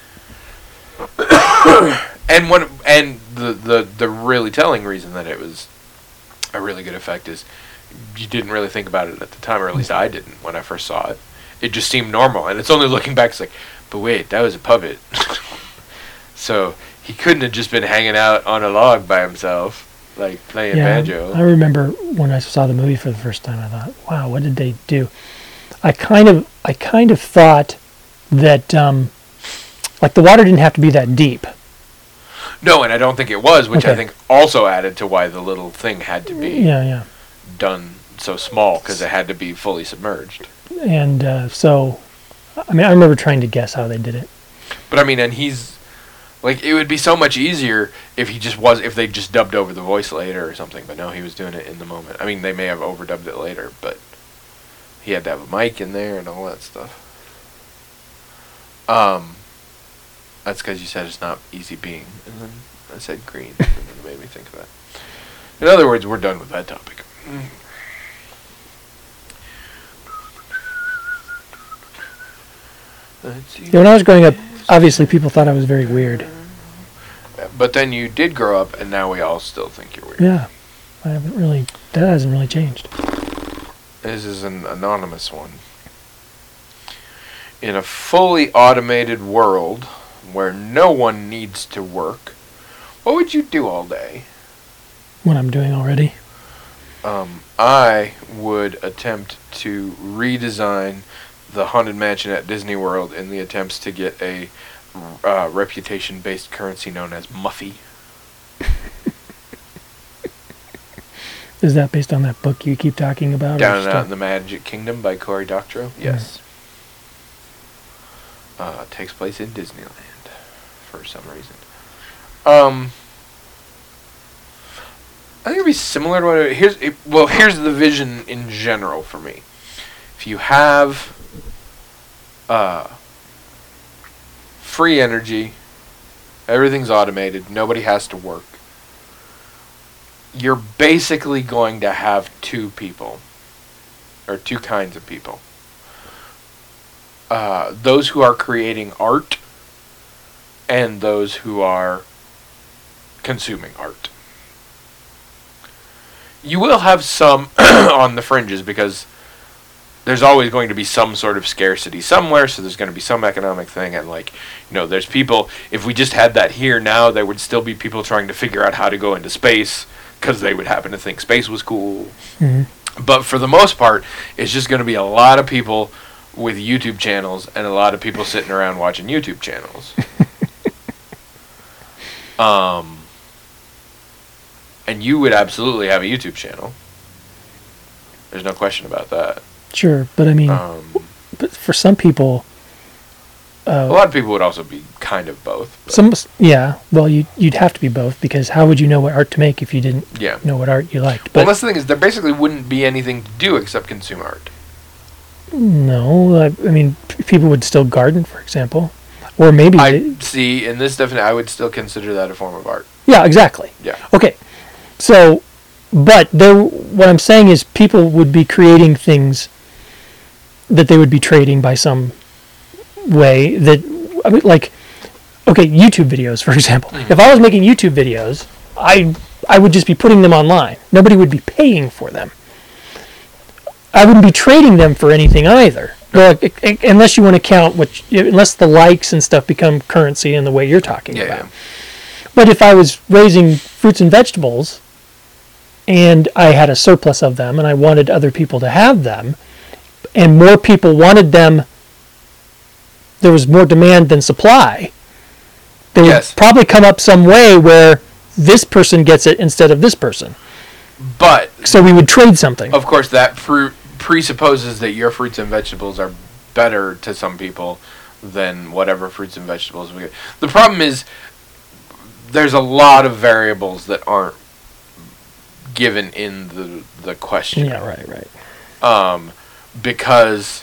And what and the, the the really telling reason that it was a really good effect is you didn't really think about it at the time, or at least I didn't when I first saw it. It just seemed normal, and it's only looking back, it's like, but wait, that was a puppet. So he couldn't have just been hanging out on a log by himself. like playing Yeah, banjo. I remember when I saw the movie for the first time, I thought, wow, what did they do? I kind of, I kind of thought that, um, like the water didn't have to be that deep. No, and I don't think it was, which I Okay. think also added to why the little thing had to be Yeah, yeah. done so small, because it had to be fully submerged. And uh, so, I mean, I remember trying to guess how they did it. But I mean, and he's like, it would be so much easier if he just was, if they just dubbed over the voice later or something. But no, he was doing it in the moment. I mean, they may have overdubbed it later, but he had to have a mic in there and all that stuff. Um, that's because you said it's not easy being, and then I said green, and then it made me think of that. In other words, we're done with that topic. Let's see. Yeah, when I was growing up, obviously people thought I was very weird. But then you did grow up, and now we all still think you're weird. Yeah, I haven't really. That hasn't really changed. This is an anonymous one. In a fully automated world where no one needs to work, what would you do all day? What I'm doing already. Um, I would attempt to redesign the Haunted Mansion at Disney World in the attempts to get a uh, reputation-based currency known as Muffy. Is that based on that book you keep talking about? or Down and just Out a- in the Magic Kingdom by Cory Doctorough? Yes. Uh, takes place in Disneyland for some reason. Um, I think it'd be similar to what it, here's. It, well, here's the vision in general for me. If you have uh, free energy, everything's automated, nobody has to work, you're basically going to have two people, or two kinds of people. Uh, those who are creating art and those who are consuming art. You will have some on the fringes because there's always going to be some sort of scarcity somewhere, so there's going to be some economic thing, and like, you know, there's people, if we just had that here now, there would still be people trying to figure out how to go into space because they would happen to think space was cool. Mm-hmm. But for the most part, it's just going to be a lot of people with YouTube channels and a lot of people sitting around watching YouTube channels. um, and you would absolutely have a YouTube channel. There's no question about that. Sure, but I mean, Um, but for some people, a uh, lot of people would also be kind of both. but- some yeah. Well, you you'd have to be both because how would you know what art to make if you didn't yeah. know what art you liked? Well, But that's the thing is, there basically wouldn't be anything to do except consume art. no, I, I mean, p- people would still garden, for example, or maybe I they- see, in this definition, I would still consider that a form of art. yeah, exactly. Yeah. Okay, so, but there, what I'm saying is people would be creating things that they would be trading by some way that, I mean, like, okay, YouTube videos, for example. If I was making YouTube videos, I I would just be putting them online. Nobody would be paying for them. I wouldn't be trading them for anything either. Well, i- i- unless you want to count what, unless the likes and stuff become currency in the way you're talking Yeah, about. yeah. But if I was raising fruits and vegetables and I had a surplus of them and I wanted other people to have them and more people wanted them, there was more demand than supply, there Yes. would probably come up some way where this person gets it instead of this person. But, So we would trade something. of course, that pre- presupposes that your fruits and vegetables are better to some people than whatever fruits and vegetables we get. The problem is, there's a lot of variables that aren't given in the the question. Yeah, right, right. Um, because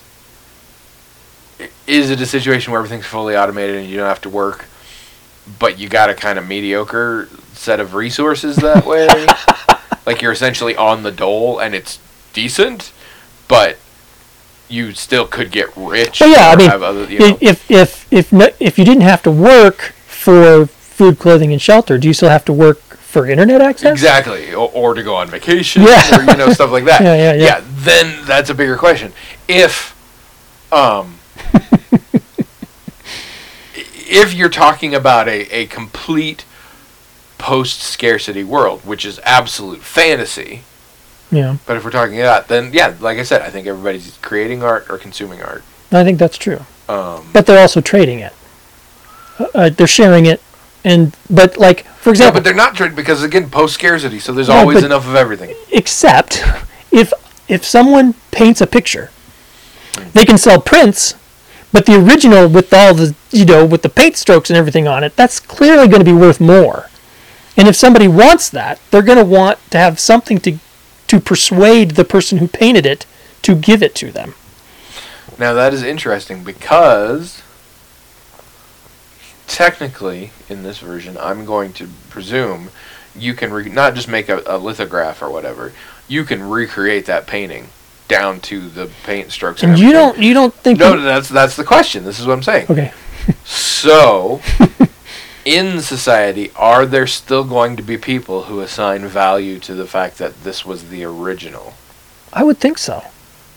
i- is it a situation where everything's fully automated and you don't have to work, but you got a kind of mediocre set of resources that way? Like you're essentially on the dole and it's decent, but you still could get rich. Well, yeah, or I mean, have other, you know. if if if no, if you didn't have to work for food, clothing, and shelter, do you still have to work for internet access? Exactly, or, or to go on vacation, Yeah. or you know stuff like that. Yeah, yeah, yeah. Then that's a bigger question. If, um, if you're talking about a, a complete post-scarcity world, which is absolute fantasy. Yeah. But if we're talking that, then yeah, like I said, I think everybody's creating art or consuming art. I think that's true. Um, But they're also trading it. Uh, uh, they're sharing it, and but like for yeah, example, but they're not trading because again, post-scarcity, so there's Yeah, always but- enough of everything. except if if someone paints a picture, they can sell prints, but the original with all the you know with the paint strokes and everything on it, that's clearly going to be worth more. And if somebody wants that, they're going to want to have something to to persuade the person who painted it to give it to them. Now that is interesting because technically, in this version, I'm going to presume you can re- not just make a, a lithograph or whatever. You can recreate that painting down to the paint strokes. And, And you everything. don't you don't think No, that- that's that's the question. This is what I'm saying. okay. So, in society, are there still going to be people who assign value to the fact that this was the original? I would think so.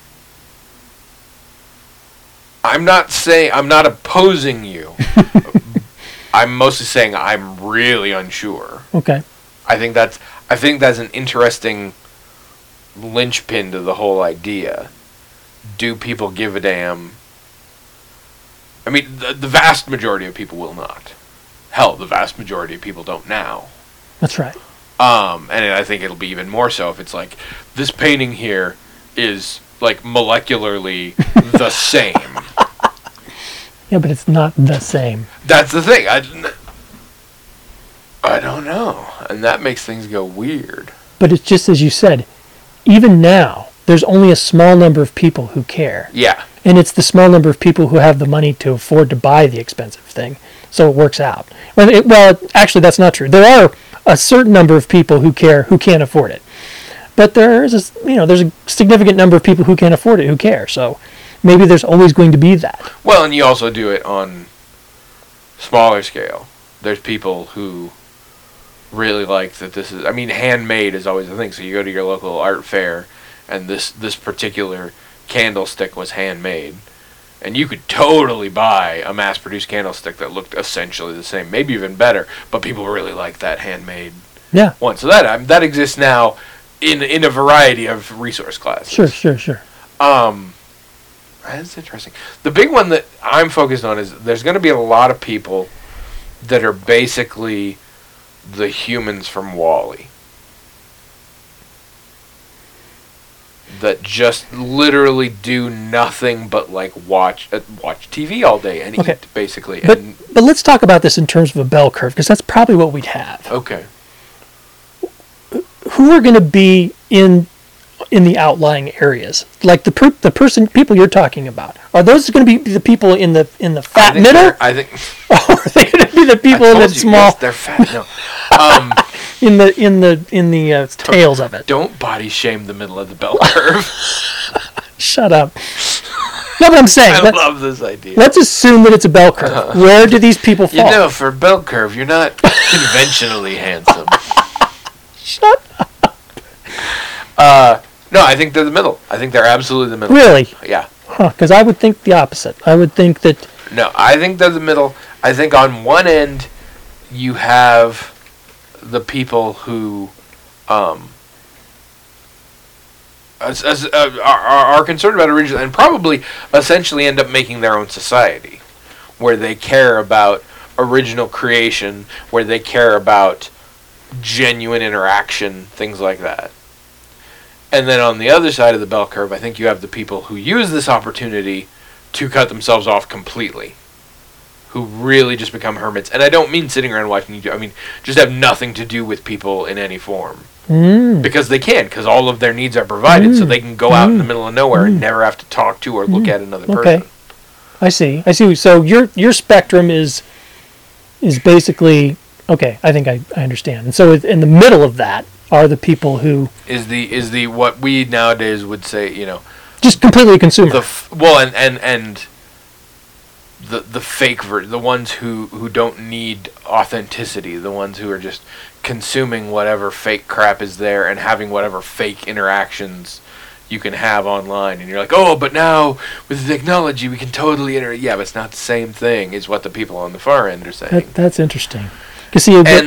I'm not saying I'm not opposing you. I'm mostly saying I'm really unsure. Okay. I think that's I think that's an interesting linchpin to the whole idea. Do people give a damn? I mean, the, the vast majority of people will not. Hell, the vast majority of people don't now. That's right. Um, and I think it'll be even more so if it's like, this painting here is, like, molecularly the same. Yeah, but it's not the same. That's the thing. I, I don't know. And that makes things go weird. But it's just as you said, even now, there's only a small number of people who care. Yeah. And it's the small number of people who have the money to afford to buy the expensive thing. So it works out. Well, it, well, actually, that's not true. There are a certain number of people who care who can't afford it. But there is, a, you know, there's a significant number of people who can't afford it who care. So maybe there's always going to be that. Well, and you also do it on smaller scale. There's people who really like that this is, I mean, handmade is always the thing. So you go to your local art fair, and this, this particular candlestick was handmade. And you could totally buy a mass-produced candlestick that looked essentially the same, maybe even better, but people really like that handmade Yeah. one. So that um, that exists now in in a variety of resource classes. Sure, sure, sure. Um, that's interesting. The big one that I'm focused on is there's going to be a lot of people that are basically the humans from WALL-E. That just literally do nothing but like watch uh, watch T V all day and Okay. eat, basically. But And but let's talk about this in terms of a bell curve, because that's probably what we'd have. okay, Who are going to be in in the outlying areas? Like the per, the person people you're talking about, are those going to be the people in the in the I fat think middle, they're- I think or are they going to be the people I in the told you, small yes, they're fat. No, um, in the in the in the uh, tails of it? don't body shame the middle of the bell curve. Shut up. No, but I'm saying I let, love this idea. let's assume that it's a bell curve. Where do these people fall? You know, for a bell curve, you're not conventionally handsome. Shut up. Uh, no, I think they're the middle. I think they're absolutely the middle. Really? Yeah. Because I would think the opposite. I would think that No, I think they're the middle. I think on one end, you have the people who um, as, as, uh, are, are concerned about original and probably essentially end up making their own society where they care about original creation, where they care about genuine interaction, things like that. And then on the other side of the bell curve, I think you have the people who use this opportunity to cut themselves off completely, who really just become hermits. And I don't mean sitting around watching YouTube. I mean just have nothing to do with people in any form. mm, Because they can, because all of their needs are provided, so they can go out in the middle of nowhere and never have to talk to or look at another okay. person. I see. I see. So your your spectrum is is basically okay. I think I, I understand. And so in the middle of that are the people who Is the is the what we nowadays would say, you know, just completely consumer. the f- well and and and the the fake ver- the ones who who don't need authenticity, the ones who are just consuming whatever fake crap is there and having whatever fake interactions you can have online, and you're like, oh, but now with the technology we can totally inter. Yeah, but it's not the same thing. Is what the people on the far end are saying. that, that's interesting. 'Cause see, but- And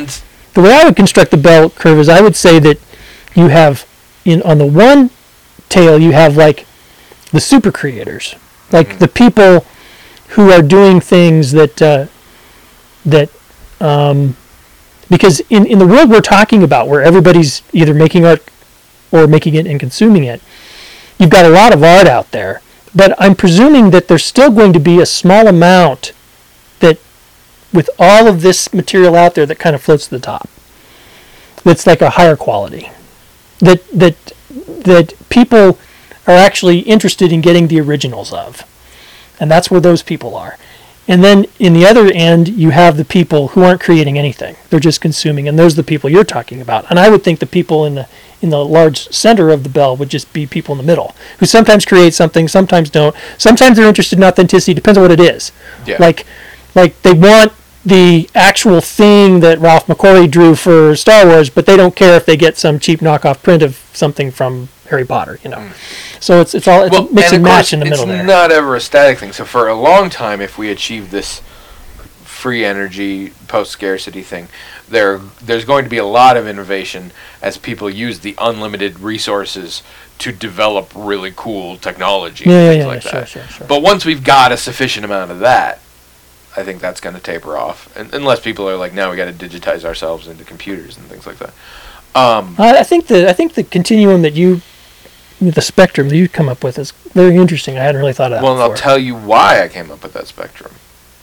the way I would construct the bell curve is I would say that you have in on the one tail you have like the super creators, like mm-hmm. the people who are doing things that uh, that um, because in, in the world we're talking about, where everybody's either making art or making it and consuming it, you've got a lot of art out there. But I'm presuming that there's still going to be a small amount that, with all of this material out there, that kind of floats to the top. That's like a higher quality. That that that people are actually interested in getting the originals of. And that's where those people are. And then in the other end, you have the people who aren't creating anything. They're just consuming, and those are the people you're talking about. And I would think the people in the in the large center of the bell would just be people in the middle, who sometimes create something, sometimes don't. Sometimes they're interested in authenticity. Depends on what it is. Yeah. Like, like they want the actual thing that Ralph McQuarrie drew for Star Wars, but they don't care if they get some cheap knockoff print of something from Harry Potter, you know. Mm. So it's it's all it's well, a mix and, and match in the middle there. there. It's not ever a static thing. So for a long time, if we achieve this free energy post-scarcity thing, there there's going to be a lot of innovation as people use the unlimited resources to develop really cool technology yeah, and yeah, things yeah, like yeah, that. Sure, sure, sure. But once we've got a sufficient amount of that, I think that's going to taper off, and, unless people are like, now we got to digitize ourselves into computers and things like that. Um, I, I think the I think the continuum that you, the spectrum that you come up with is very interesting. I hadn't really thought of that well, before. and I'll tell you why I came up with that spectrum.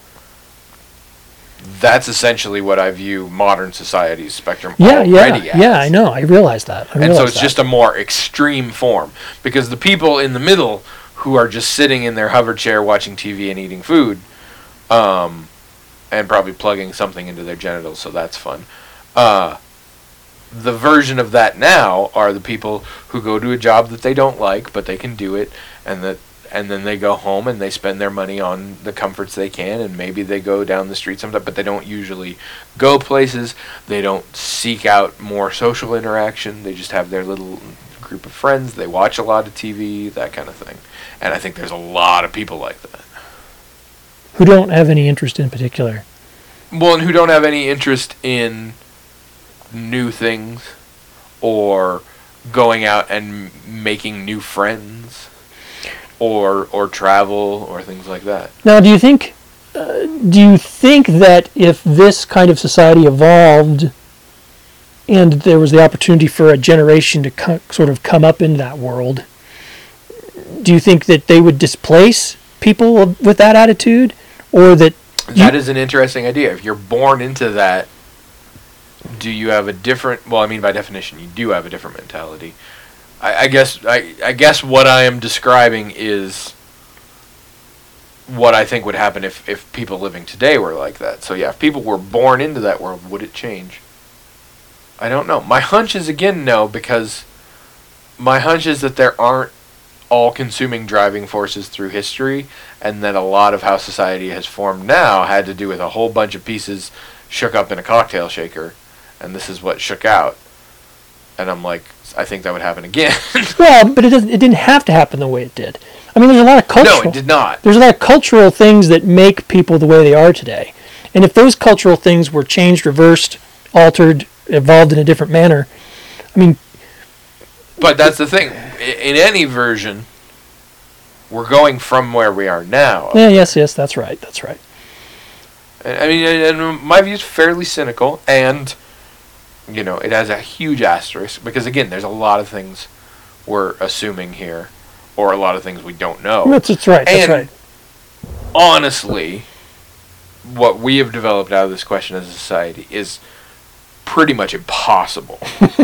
That's essentially what I view modern society's spectrum yeah, already yeah, as. Yeah, I know. I realize that. I and realize so it's that. just a more extreme form. Because the people in the middle who are just sitting in their hover chair watching T V and eating food, um, and probably plugging something into their genitals, so that's fun. Uh, the version of that now are the people who go to a job that they don't like, but they can do it, and that and then they go home and they spend their money on the comforts they can, and maybe they go down the street sometime, but they don't usually go places. They don't seek out more social interaction. They just have their little group of friends. They watch a lot of T V, that kind of thing. And I think there's a lot of people like that. Who don't have any interest in particular. Well, and who don't have any interest in new things or going out and m- making new friends. Or or travel or things like that. Now, do you think uh, do you think that if this kind of society evolved, and there was the opportunity for a generation to co- sort of come up in that world, do you think that they would displace people of, with that attitude, or that that is an interesting idea? If you're born into that, do you have a different? Well, I mean, by definition, you do have a different mentality. I, I guess I, I guess what I am describing is what I think would happen if, if people living today were like that. So yeah, if people were born into that world, would it change? I don't know. My hunch is again no, because my hunch is that there aren't all-consuming driving forces through history, and that a lot of how society has formed now had to do with a whole bunch of pieces shook up in a cocktail shaker, and this is what shook out. And I'm like, I think that would happen again. Well, but it doesn't, it didn't have to happen the way it did. I mean, there's a lot of cultural... No, it did not. There's a lot of cultural things that make people the way they are today. And if those cultural things were changed, reversed, altered, evolved in a different manner, I mean... But that's the thing. In any version, we're going from where we are now. Yeah, yes, yes, that's right, that's right. I mean, and my view is fairly cynical, and... You know, it has a huge asterisk because, again, there's a lot of things we're assuming here, or a lot of things we don't know. That's, that's right, that's and right. Honestly, what we have developed out of this question as a society is pretty much impossible.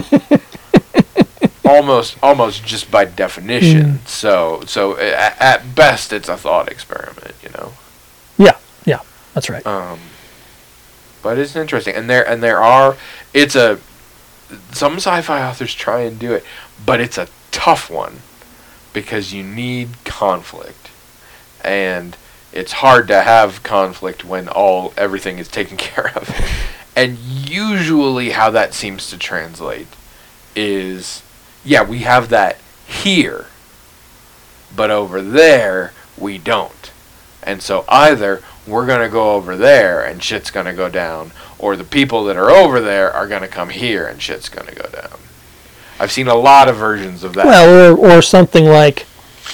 almost, almost just by definition. Mm. So, so at, at best, it's a thought experiment. You know. Yeah, yeah, that's right. Um. But it's interesting, and there and there are. It's a. Some sci-fi authors try and do it, but it's a tough one, because you need conflict, and it's hard to have conflict when all everything is taken care of. And usually, how that seems to translate is, yeah, we have that here, but over there we don't. And so either we're going to go over there and shit's going to go down, or the people that are over there are going to come here and shit's going to go down. I've seen a lot of versions of that. Well, or, or something like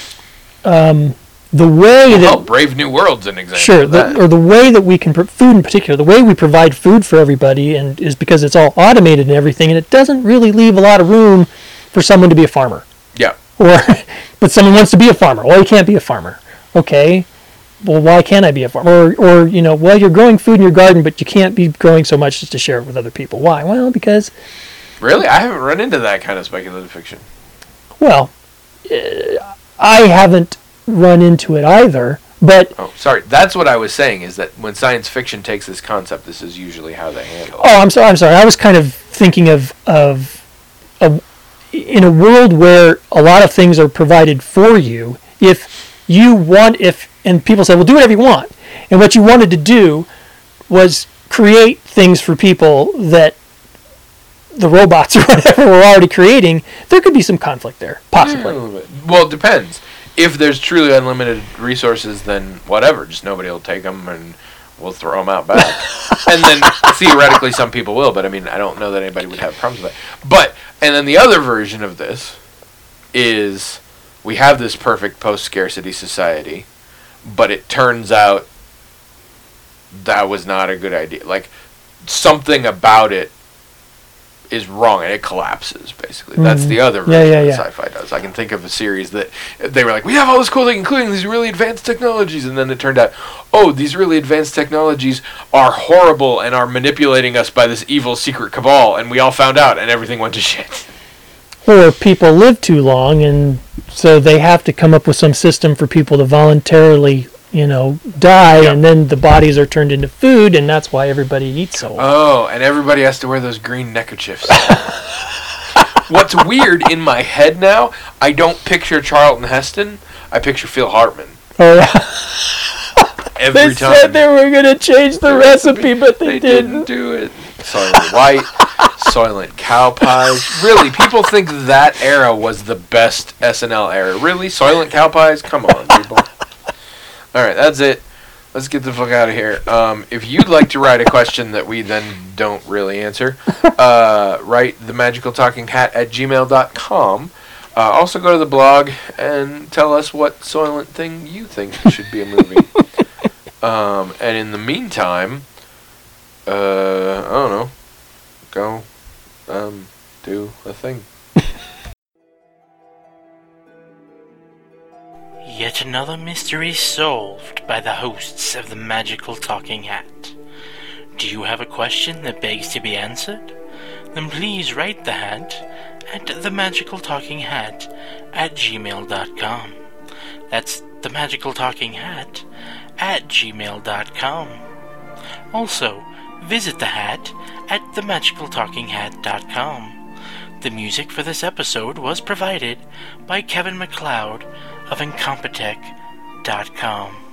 um, the way well, that... Oh, Brave New World's an example Sure, of the, that. or the way that we can... Pro- food in particular, the way we provide food for everybody and is because it's all automated and everything, and it doesn't really leave a lot of room for someone to be a farmer. Yeah. Or, but someone wants to be a farmer. Well, you can't be a farmer. Okay. Well, why can't I be a farmer? Or, or, you know, well, you're growing food in your garden, but you can't be growing so much just to share it with other people. Why? Well, because... Really? I haven't run into that kind of speculative fiction. Well, uh, I haven't run into it either, but... Oh, sorry. That's what I was saying, is that when science fiction takes this concept, this is usually how they handle it. Oh, I'm sorry. I'm sorry. I was kind of thinking of, of, of in a world where a lot of things are provided for you, if you want, if, and people say, well, do whatever you want. And what you wanted to do was create things for people that the robots or whatever were already creating, there could be some conflict there, possibly. Well, it depends. If there's truly unlimited resources, then whatever. Just nobody will take them, and we'll throw them out back. And then theoretically, some people will, but I mean, I don't know that anybody would have problems with that. But, and then the other version of this is we have this perfect post-scarcity society, but it turns out that was not a good idea. Like, something about it is wrong and it collapses, basically. Mm-hmm. That's the other version yeah, yeah, yeah. that sci-fi does. I can think of a series that they were like, we have all this cool thing, including these really advanced technologies, and then it turned out, oh, these really advanced technologies are horrible and are manipulating us by this evil secret cabal, and we all found out, and everything went to shit. Or people live too long, and so they have to come up with some system for people to voluntarily, you know, die, Yep. and then the bodies are turned into food, and that's why everybody eats so long. Oh, and everybody has to wear those green neckerchiefs. What's weird in my head now, I don't picture Charlton Heston, I picture Phil Hartman. Oh, yeah. Every They time. said they were going to change the recipe, but they, They didn't. didn't do it. Soylent White, Soylent Cow Pies. Really, people think that era was the best S N L era. Really? Soylent Cow Pies? Come on, people. Alright, that's it. Let's get the fuck out of here. Um, if you'd like to write a question that we then don't really answer, uh, write the magical talking hat at gmail dot com. Uh, also go to the blog and tell us what Soylent thing you think should be a movie. um, and in the meantime, uh, I don't know, go um, do a thing. Yet another mystery solved by the hosts of the Magical Talking Hat. Do you have a question that begs to be answered? Then please write the hat at the Magical Talking Hat at gmail dot com. That's the Magical Talking Hat at gmail dot com. Also, visit the hat at the magical talking hat dot com. The music for this episode was provided by Kevin MacLeod of incompetech dot com.